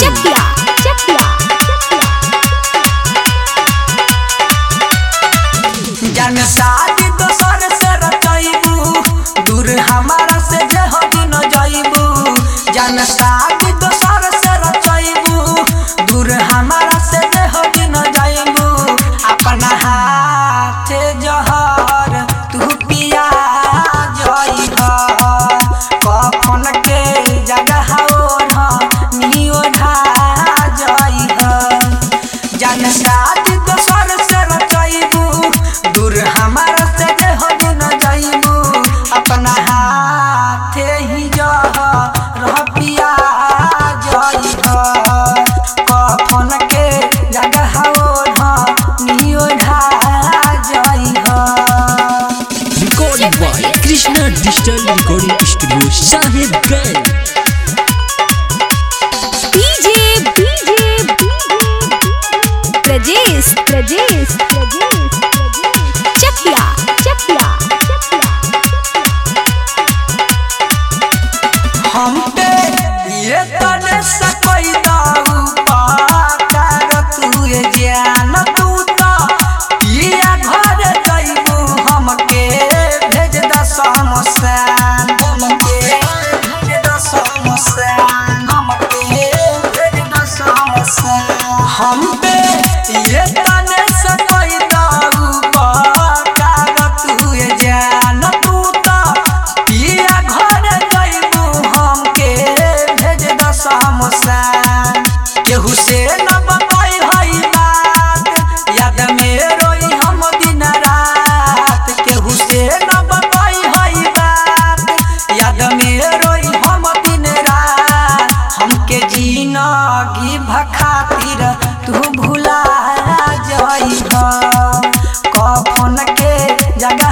चकिया चकिया जन शादी दोसर से रचैबू दूर हमारा से जे हदी न जाइबू जन शादी दोसर से रचैबू दूर हमारा से जे हदी न जाइबू अपना हाथ जहर तू पिया जाइबा कफन के जगह ओढ़ा नी ओढ़ा जाइबा जन शादी दोसर से रचैबू दूर हमारा से जे हद न जाइबू अपना हाथ ही जहर पिया जाइबा कफन के जगह ओढ़ा नी ओढ़ा जाइबा। Recording by Krishna digital recording studio Sahibganj. Prajesh Prajesh Chakiya Chakiya हम पे ये तने सकई दाऊ पाकर तू ये जान तू तो पिया घर जाइबू हमके भेज द समसान हमके भेज द समसान हमके भेज द समसान हम पे ये तने सकई दाऊ पाकर तू ये जान तू तो पिया घर जाइबू हमके भेज द समसान केहू से न बताई हई बात याद में रोई हम दिन रात केहू से न बताई हई बात याद में रोई हम दिन रात हमके जिंदगी भखातिर तू भुला जाइबा कफन के जगह